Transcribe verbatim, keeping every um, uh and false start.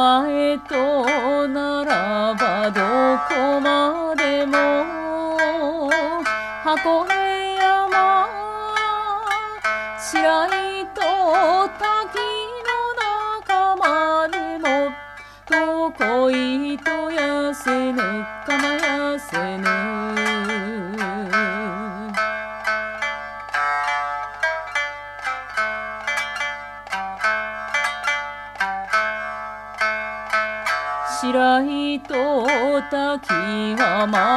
前とならばどこまでも箱根山白糸滝の中までもどこいとやせぬかまやせぬ白糸滝は